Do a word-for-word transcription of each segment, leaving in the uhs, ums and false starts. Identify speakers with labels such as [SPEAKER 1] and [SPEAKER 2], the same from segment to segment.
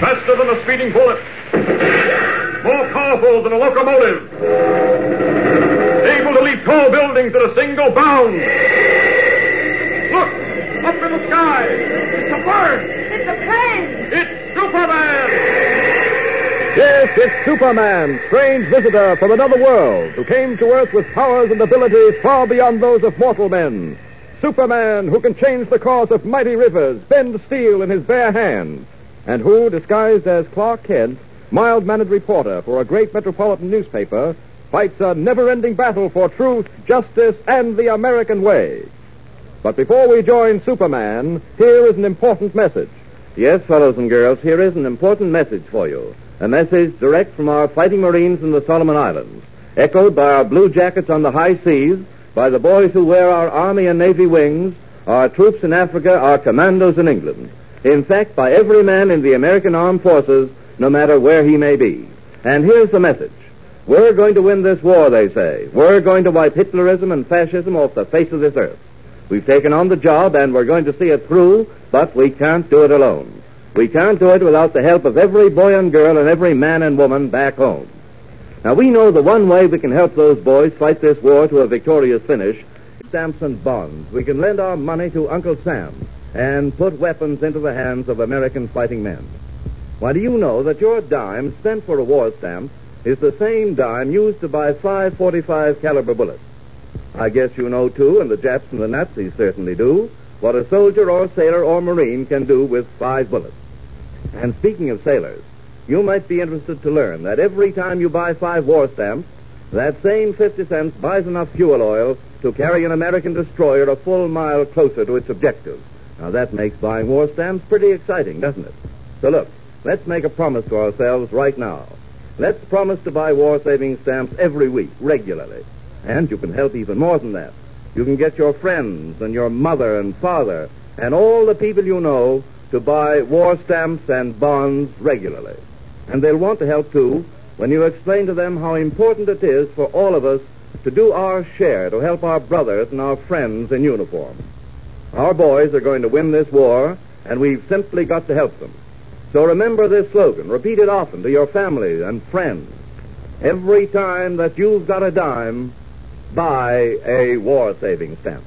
[SPEAKER 1] Faster than a speeding bullet. More powerful than a locomotive. Able to leap tall buildings at a single bound. Look! Up in the sky! It's a bird!
[SPEAKER 2] It's a plane!
[SPEAKER 1] It's Superman!
[SPEAKER 3] Yes, it's Superman, strange visitor from another world, who came to Earth with powers and abilities far beyond those of mortal men. Superman, who can change the course of mighty rivers, bend steel in his bare hands, and who, disguised as Clark Kent, mild-mannered reporter for a great metropolitan newspaper, fights a never-ending battle for truth, justice, and the American way. But before we join Superman, here is an important message.
[SPEAKER 4] Yes, fellows and girls, here is an important message for you. A message direct from our fighting Marines in the Solomon Islands, echoed by our blue jackets on the high seas, by the boys who wear our Army and Navy wings, our troops in Africa, our commandos in England. In fact, by every man in the American armed forces, no matter where he may be. And here's the message. We're going to win this war, they say. We're going to wipe Hitlerism and fascism off the face of this earth. We've taken on the job, and we're going to see it through, but we can't do it alone. We can't do it without the help of every boy and girl and every man and woman back home. Now, we know the one way we can help those boys fight this war to a victorious finish is stamps and bonds. We can lend our money to Uncle Sam and put weapons into the hands of American fighting men. Why, do you know that your dime spent for a war stamp is the same dime used to buy five forty-five caliber bullets? I guess you know, too, and the Japs and the Nazis certainly do, what a soldier or sailor or Marine can do with five bullets. And speaking of sailors, you might be interested to learn that every time you buy five war stamps, that same fifty cents buys enough fuel oil to carry an American destroyer a full mile closer to its objective. Now, that makes buying war stamps pretty exciting, doesn't it? So look, let's make a promise to ourselves right now. Let's promise to buy war-saving stamps every week, regularly. And you can help even more than that. You can get your friends and your mother and father and all the people you know to buy war stamps and bonds regularly. And they'll want to help, too, when you explain to them how important it is for all of us to do our share to help our brothers and our friends in uniform. Our boys are going to win this war, and we've simply got to help them. So remember this slogan. Repeat it often to your family and friends. Every time that you've got a dime, buy a war-saving stamp.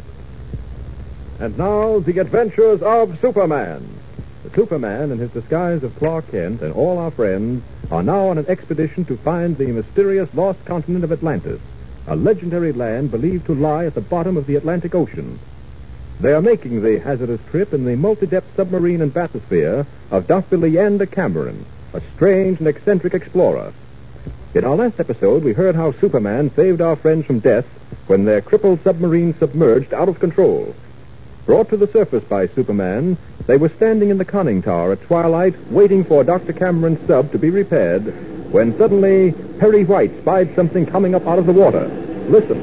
[SPEAKER 3] And now, the adventures of Superman. The Superman, in his disguise of Clark Kent, and all our friends are now on an expedition to find the mysterious lost continent of Atlantis, a legendary land believed to lie at the bottom of the Atlantic Ocean. They are making the hazardous trip in the multi-depth submarine and bathysphere of Doctor Leander Cameron, a strange and eccentric explorer. In our last episode, we heard how Superman saved our friends from death when their crippled submarine submerged out of control. Brought to the surface by Superman, they were standing in the conning tower at twilight, waiting for Doctor Cameron's sub to be repaired, when suddenly Perry White spied something coming up out of the water. Listen.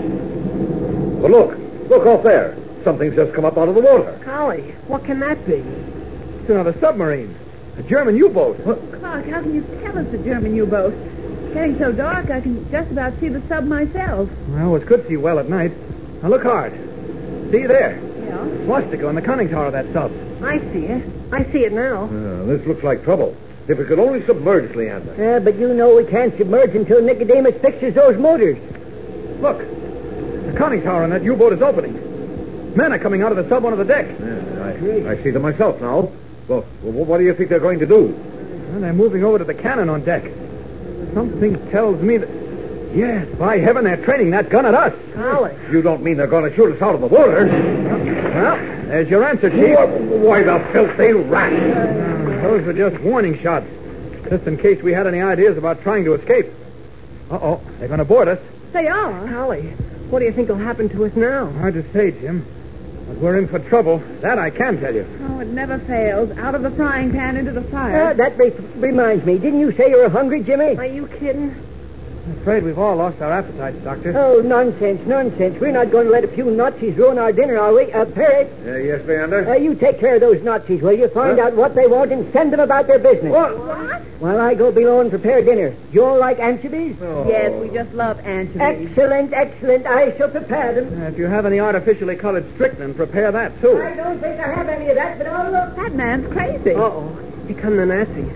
[SPEAKER 5] Well, look. Look off there. Something's just come up out of the water.
[SPEAKER 2] Golly, what can that be?
[SPEAKER 6] It's another submarine. A German U-boat.
[SPEAKER 2] Clark, how can you tell it's a German U-boat? It's getting so dark I can just about see the sub myself.
[SPEAKER 6] Well, it could see well at night. Now look hard. See there?
[SPEAKER 2] Yeah?
[SPEAKER 6] Swastika on the conning tower of that sub.
[SPEAKER 2] I see it. I see it now.
[SPEAKER 5] Uh, this looks like trouble. If we could only submerge, Leander.
[SPEAKER 7] Yeah, but you know we can't submerge until Nicodemus fixes those motors.
[SPEAKER 6] Look. The conning tower on that U-boat is opening. Men are coming out of the sub onto the deck.
[SPEAKER 5] Yeah, I, I see them myself now. Well, what do you think they're going to do?
[SPEAKER 6] Well, they're moving over to the cannon on deck. Something tells me that... Yes, by heaven, they're training that gun at us.
[SPEAKER 2] Golly.
[SPEAKER 5] You don't mean they're going to shoot us out of the water?
[SPEAKER 6] Well, there's your answer, Chief.
[SPEAKER 5] Why, the filthy rat!
[SPEAKER 6] Uh, those were just warning shots. Just in case we had any ideas about trying to escape. Uh-oh, they're going to board us.
[SPEAKER 2] They are? Golly, what do you think will happen to us now?
[SPEAKER 6] Hard to say, Jim. But we're in for trouble. That I can tell you.
[SPEAKER 2] Oh, it never fails. Out of the frying pan into the fire.
[SPEAKER 7] Uh, that re- reminds me. Didn't you say you were hungry, Jimmy?
[SPEAKER 2] Are you kidding?
[SPEAKER 6] I'm afraid we've all lost our appetites, Doctor.
[SPEAKER 7] Oh, nonsense, nonsense. We're not going to let a few Nazis ruin our dinner, are we? Uh, Parrot?
[SPEAKER 5] Uh, yes, Leander?
[SPEAKER 7] Uh, you take care of those Nazis, will you? Find
[SPEAKER 5] Huh?
[SPEAKER 7] out what they want and send them about their business.
[SPEAKER 5] What?
[SPEAKER 2] What?
[SPEAKER 7] While I go below and prepare dinner. You all like anchovies?
[SPEAKER 5] Oh.
[SPEAKER 2] Yes, we just love anchovies.
[SPEAKER 7] Excellent, excellent. I shall prepare them.
[SPEAKER 6] Uh, if you have any artificially colored strychnine, prepare that, too.
[SPEAKER 7] I don't think I have any of that, but I'll look.
[SPEAKER 2] That man's crazy.
[SPEAKER 7] Uh-oh. Here come the Nazis.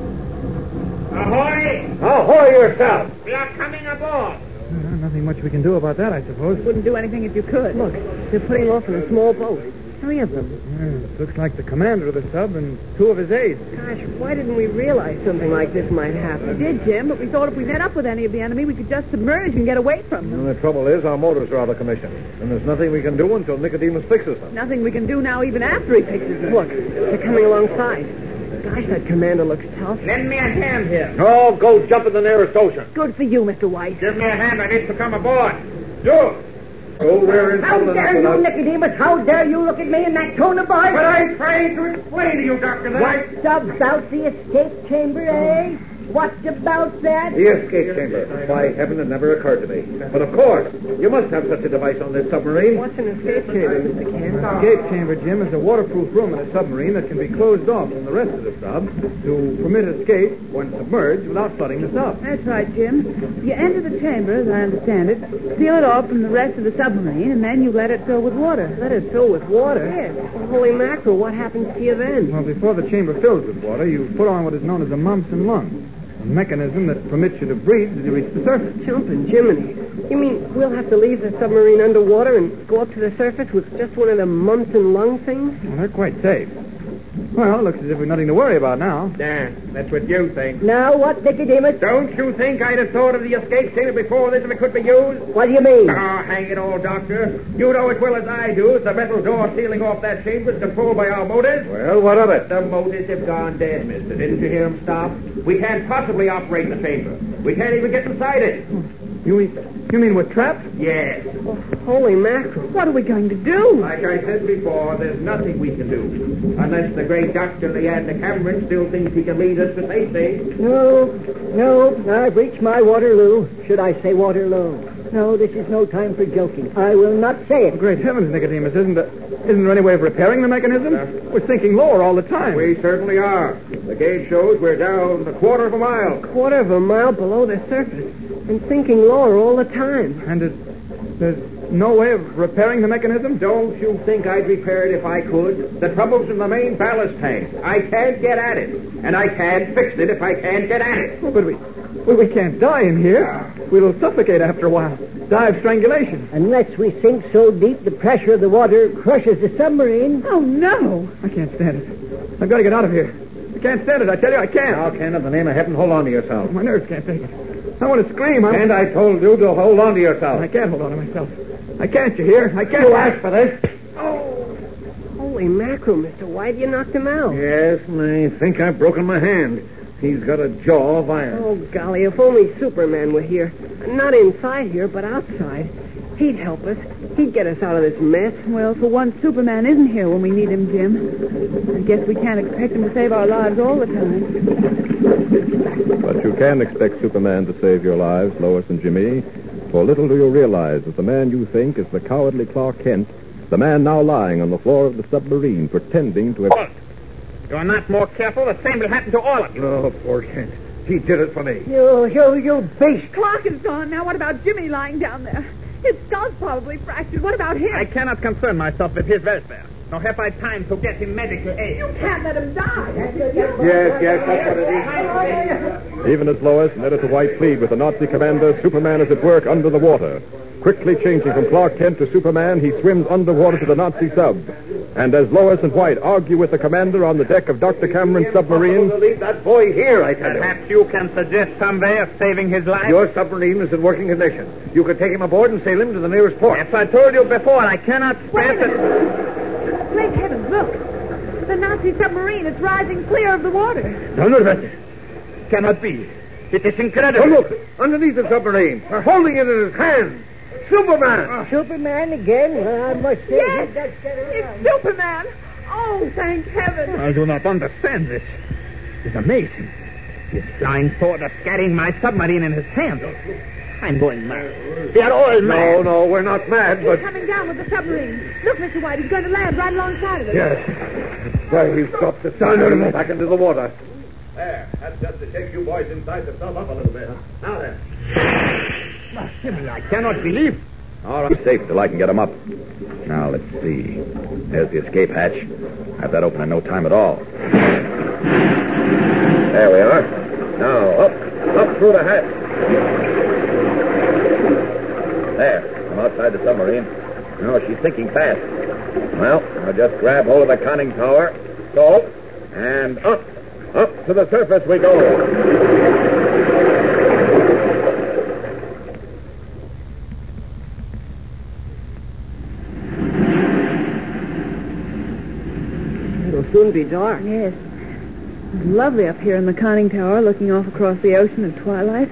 [SPEAKER 1] Ahoy!
[SPEAKER 5] Ahoy yourself!
[SPEAKER 1] We are coming aboard.
[SPEAKER 6] Uh, nothing much we can do about that, I suppose.
[SPEAKER 2] Wouldn't do anything if you could.
[SPEAKER 7] Look, they're putting off in a small boat. Three of them.
[SPEAKER 6] Yeah, looks like the commander of the sub and two of his aides.
[SPEAKER 7] Gosh, why didn't we realize something like this might
[SPEAKER 2] We
[SPEAKER 7] happen?
[SPEAKER 2] did, Jim, but we thought if we met up with any of the enemy, we could just submerge and get away from them.
[SPEAKER 5] And the trouble is, our motors are out of commission. And there's nothing we can do until Nicodemus fixes them.
[SPEAKER 2] Nothing we can do now, even after he fixes it.
[SPEAKER 7] Look, they're coming alongside. Gosh, that commander looks tough.
[SPEAKER 1] Lend me a hand here.
[SPEAKER 5] Oh, go jump in the nearest ocean.
[SPEAKER 2] Good for you, Mister White.
[SPEAKER 1] Give me a hand. I need to come aboard. Do.
[SPEAKER 5] Oh, we're in
[SPEAKER 7] How
[SPEAKER 5] trouble
[SPEAKER 7] dare
[SPEAKER 5] enough
[SPEAKER 7] you,
[SPEAKER 5] without-
[SPEAKER 7] Nicodemus? How dare you look at me in that tone of voice?
[SPEAKER 1] But I'm trying to explain to you, Doctor, that I...
[SPEAKER 7] What's about the escape chamber, eh? What's about that?
[SPEAKER 5] The escape chamber. By heaven, it never occurred to me. But of course, you must have such a device on this submarine.
[SPEAKER 7] What's an escape chamber, Mister Kent?
[SPEAKER 6] The escape chamber, Jim, is a waterproof room in a submarine that can be closed off from the rest of the sub to permit escape when submerged without flooding the sub.
[SPEAKER 2] That's right, Jim. You enter the chamber, as I understand it, seal it off from the rest of the submarine, and then you let it fill with water.
[SPEAKER 7] Let it fill with water?
[SPEAKER 2] Yes.
[SPEAKER 7] Well, holy mackerel, what happens to you then?
[SPEAKER 6] Well, before the chamber fills with water, you put on what is known as a mumps and lung, a mechanism that permits you to breathe as you reach the surface.
[SPEAKER 7] Jumping Jiminy. You mean we'll have to leave the submarine underwater and go up to the surface with just one of them mumps and lung things?
[SPEAKER 6] Well, they're quite safe. Well, it looks as if we've nothing to worry about now.
[SPEAKER 1] Yeah, that's what you think.
[SPEAKER 7] Now what, Nicodemus?
[SPEAKER 1] Don't you think I'd have thought of the escape chamber before this if it could be used?
[SPEAKER 7] What do you mean?
[SPEAKER 1] Oh, hang it all, Doctor. You know as well as I do that the metal door sealing off that chamber is controlled by our motors.
[SPEAKER 5] Well, what of it?
[SPEAKER 1] The motors have gone dead, mister. Didn't you hear them stop? We can't possibly operate the chamber. We can't even get inside it.
[SPEAKER 6] You mean, you mean we're trapped?
[SPEAKER 1] Yes.
[SPEAKER 7] Holy mackerel.
[SPEAKER 2] What are we going to do?
[SPEAKER 1] Like I said before, there's nothing we can do. Unless the great Doctor Leander Cameron still thinks he can lead us to safety.
[SPEAKER 7] No, no, I've reached my Waterloo. Should I say Waterloo? No, this is no time for joking. I will not say it.
[SPEAKER 6] Great heavens, Nicodemus, isn't there, isn't there any way of repairing the mechanism? We're sinking lower all the time.
[SPEAKER 1] We certainly are. The gauge shows we're down a quarter of a mile.
[SPEAKER 7] Quarter of a mile below the surface and sinking lower all the time.
[SPEAKER 6] And there's, there's no way of repairing the mechanism?
[SPEAKER 1] Don't you think I'd repair it if I could? The trouble's in the main ballast tank. I can't get at it. And I can't fix it if I can't get at it.
[SPEAKER 6] Oh, but we, well, we can't die in here. We'll suffocate after a while. Die of strangulation.
[SPEAKER 7] Unless we sink so deep the pressure of the water crushes the submarine.
[SPEAKER 2] Oh, no.
[SPEAKER 6] I can't stand it. I've got to get out of here. I can't stand it. I tell you, I can't.
[SPEAKER 5] Now, Ken, in the name of heaven, hold on to yourself.
[SPEAKER 6] My nerves can't take it. I want to scream. I'm...
[SPEAKER 5] And I told you to hold on to yourself.
[SPEAKER 6] I can't hold on to myself. I can't, you hear? I can't.
[SPEAKER 5] You asked for this.
[SPEAKER 7] Holy mackerel, Mister White, you knocked him out.
[SPEAKER 5] Yes, and I think I've broken my hand. He's got a jaw of iron.
[SPEAKER 7] Oh, golly, if only Superman were here. Not inside here, but outside. He'd help us. He'd get us out of this mess.
[SPEAKER 2] Well, for once, Superman isn't here when we need him, Jim. I guess we can't expect him to save our lives all the time.
[SPEAKER 3] But you can expect Superman to save your lives, Lois and Jimmy. For little do you realize that the man you think is the cowardly Clark Kent, the man now lying on the floor of the submarine, pretending to have...
[SPEAKER 1] Halt! You're not more careful, the same will happen to all of you.
[SPEAKER 5] Oh, poor Kent. He did it for me.
[SPEAKER 7] You, you, you beast.
[SPEAKER 2] Clark is gone. Now, what about Jimmy lying down there? His skull's probably fractured. What about him?
[SPEAKER 1] I cannot concern myself with his welfare, nor have I time to get him medical aid.
[SPEAKER 2] You can't let him die.
[SPEAKER 5] Yes, yes, that's what it is.
[SPEAKER 3] Even as Lois and Editor White plead with the Nazi commander, Superman is at work under the water. Quickly changing from Clark Kent to Superman, he swims underwater to the Nazi sub. And as Lois and White argue with the commander on the deck of Doctor Cameron's submarine...
[SPEAKER 5] To leave that boy here, I tell you.
[SPEAKER 1] Perhaps you can suggest some way of saving his life?
[SPEAKER 5] Your submarine is in working condition. You could take him aboard and sail him to the nearest port.
[SPEAKER 1] Yes, I told you before, I cannot spare it.
[SPEAKER 2] Great heavens, look. The Nazi submarine is rising clear of the water.
[SPEAKER 1] No, no, that cannot be. It is incredible.
[SPEAKER 5] Oh, look, underneath the submarine, holding it in his hand. Superman!
[SPEAKER 7] Superman again? Well, I must say...
[SPEAKER 2] Yes,
[SPEAKER 7] he does get it
[SPEAKER 2] it's
[SPEAKER 7] right.
[SPEAKER 2] Superman. Oh, thank heaven.
[SPEAKER 1] I do not understand this. It's amazing. This flying thought of carrying my submarine in his hand. I'm going mad. We are all
[SPEAKER 5] No,
[SPEAKER 1] mad.
[SPEAKER 5] no, we're not mad,
[SPEAKER 2] He's
[SPEAKER 5] but...
[SPEAKER 2] coming down with the submarine. Look, Mister White, he's going to land right alongside of us.
[SPEAKER 5] Yes. Why, he's dropped the submarine back into the water.
[SPEAKER 3] There, that's just to take you boys inside the sub up a little bit. Now then.
[SPEAKER 1] Jimmy, I cannot believe.
[SPEAKER 4] All right, safe till I can get him up. Now, let's see. There's the escape hatch. Have that open in no time at all.
[SPEAKER 5] There we are. Now, up, up through the hatch. There, I'm outside the submarine. Now she's sinking fast. Well, I'll just grab hold of the conning tower, so, and up, up to the surface we go.
[SPEAKER 8] It'll soon be dark.
[SPEAKER 2] Yes. It's lovely up here in the conning tower, looking off across the ocean at twilight.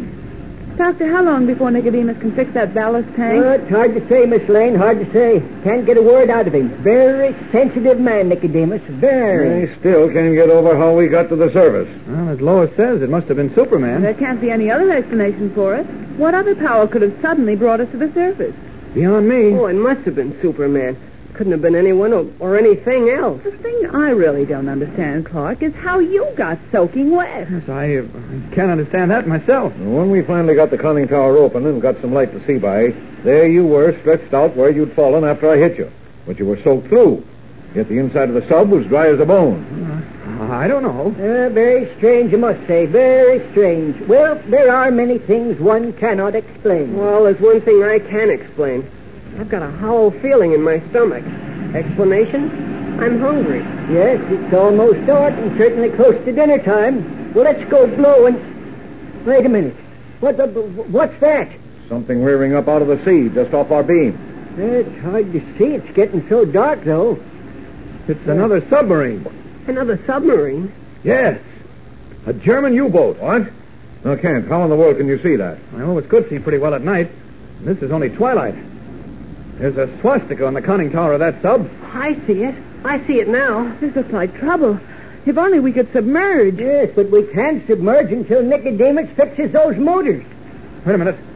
[SPEAKER 2] Doctor, how long before Nicodemus can fix that ballast tank?
[SPEAKER 7] Well, it's hard to say, Miss Lane, hard to say. Can't get a word out of him. Very sensitive man, Nicodemus. Very.
[SPEAKER 5] I still can't get over how we got to the surface.
[SPEAKER 6] Well, as Lois says, it must have been Superman.
[SPEAKER 2] There can't be any other explanation for it. What other power could have suddenly brought us to the surface?
[SPEAKER 6] Beyond me.
[SPEAKER 8] Oh, it must have been Superman. Couldn't have been anyone or, or anything else.
[SPEAKER 2] The thing I really don't understand, Clark, is how you got soaking wet.
[SPEAKER 6] Yes, I, uh, I can't understand that myself.
[SPEAKER 5] When we finally got the conning tower open and got some light to see by, there you were, stretched out where you'd fallen after I hit you. But you were soaked through. Yet the inside of the sub was dry as a bone.
[SPEAKER 6] Uh, I don't know.
[SPEAKER 7] Uh, very strange, I must say. Very strange. Well, there are many things one cannot explain.
[SPEAKER 8] Well, there's one thing I can explain. I've got a hollow feeling in my stomach. Explanation? I'm hungry.
[SPEAKER 7] Yes, it's almost dark and certainly close to dinner time. Well, let's go blow and... Wait a minute. What the... What's that?
[SPEAKER 5] Something rearing up out of the sea just off our beam.
[SPEAKER 7] It's hard to see. It's getting so dark, though.
[SPEAKER 6] It's another submarine.
[SPEAKER 8] Another submarine?
[SPEAKER 6] Yes. A German U-boat.
[SPEAKER 5] What? Now, Kent, how in the world can you see that?
[SPEAKER 6] I always could see pretty well at night. This is only twilight. There's a swastika on the conning tower of that sub.
[SPEAKER 8] I see it. I see it now.
[SPEAKER 2] This looks like trouble. If only we could submerge.
[SPEAKER 7] Yes, but we can't submerge until Nicodemus fixes those motors.
[SPEAKER 6] Wait a minute.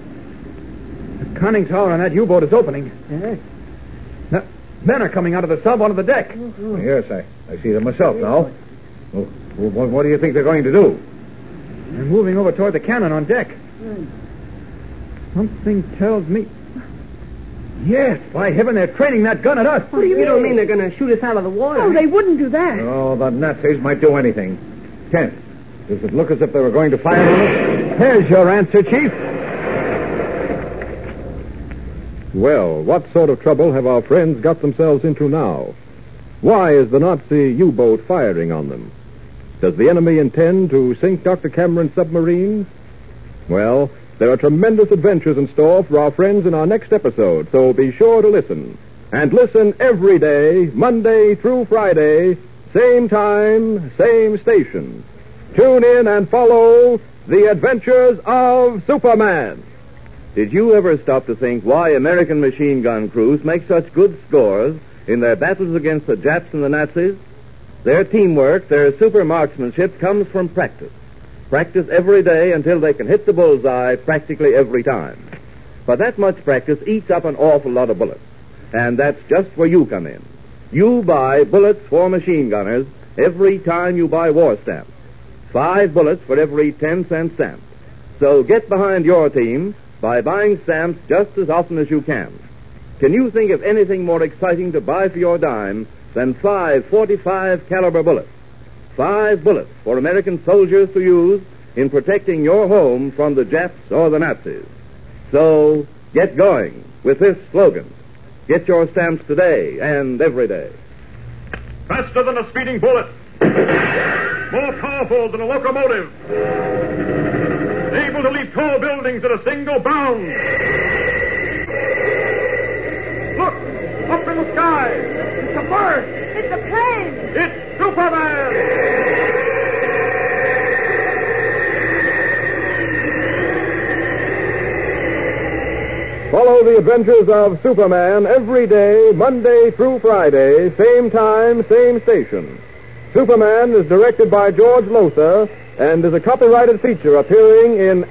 [SPEAKER 6] The conning tower on that U-boat is opening.
[SPEAKER 7] Yes.
[SPEAKER 6] Now, men are coming out of the sub onto the deck.
[SPEAKER 5] Oh, yes, I, I see them myself now. Well, what, what do you think they're going to do?
[SPEAKER 6] They're moving over toward the cannon on deck. Something tells me... Yes, by heaven, they're training that gun at us.
[SPEAKER 8] What do you, you don't mean they're going to shoot us out of the water?
[SPEAKER 2] Oh, they wouldn't do that.
[SPEAKER 5] Oh, the Nazis might do anything. Kent, does it look as if they were going to fire on us?
[SPEAKER 6] There's your answer, Chief.
[SPEAKER 3] Well, what sort of trouble have our friends got themselves into now? Why is the Nazi U-boat firing on them? Does the enemy intend to sink Doctor Cameron's submarine? Well, there are tremendous adventures in store for our friends in our next episode, so be sure to listen. And listen every day, Monday through Friday, same time, same station. Tune in and follow The Adventures of Superman.
[SPEAKER 4] Did you ever stop to think why American machine gun crews make such good scores in their battles against the Japs and the Nazis? Their teamwork, their super marksmanship comes from practice. Practice every day until they can hit the bullseye practically every time. But that much practice eats up an awful lot of bullets. And that's just where you come in. You buy bullets for machine gunners every time you buy war stamps. Five bullets for every ten cent stamp. So get behind your team by buying stamps just as often as you can. Can you think of anything more exciting to buy for your dime than five forty-five caliber bullets? Five bullets for American soldiers to use in protecting your home from the Japs or the Nazis. So, get going with this slogan. Get your stamps today and every day.
[SPEAKER 9] Faster than a speeding bullet. More powerful than a locomotive. Able to leap tall buildings at a single bound. Look! Up in the sky! It's a bird!
[SPEAKER 2] It's a plane!
[SPEAKER 9] It's Superman!
[SPEAKER 3] Follow the adventures of Superman every day, Monday through Friday, same time, same station. Superman is directed by George Lothar and is a copyrighted feature appearing in